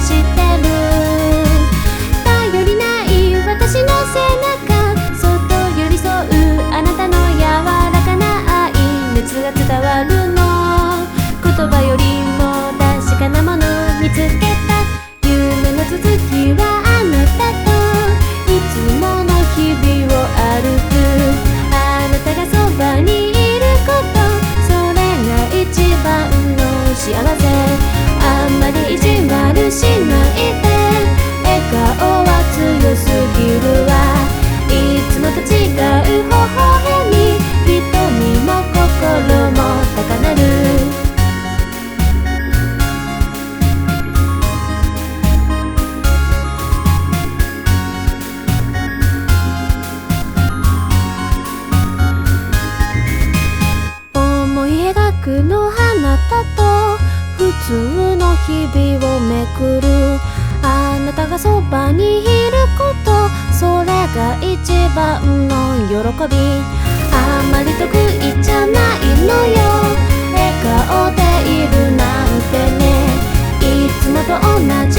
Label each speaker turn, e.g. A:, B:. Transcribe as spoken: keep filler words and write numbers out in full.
A: してる。頼りない私の背中、そっと寄り添うあなたの柔らかな愛、熱が伝わるの。言葉よりも確かなもの見つけた。夢の続きはあなたといつもの日々を歩く。あなたがそばにいること、それが一番の幸せ。あんまり意地悪しないで、笑顔は強すぎるわ。いつもと違う微笑み、瞳も心も高鳴る。思い描くのあなたと普通の日々をめくる。あなたがそばにいること、それが一番の喜び。あまり得意じゃないのよ、笑顔でいるなんてね。いつもと同じ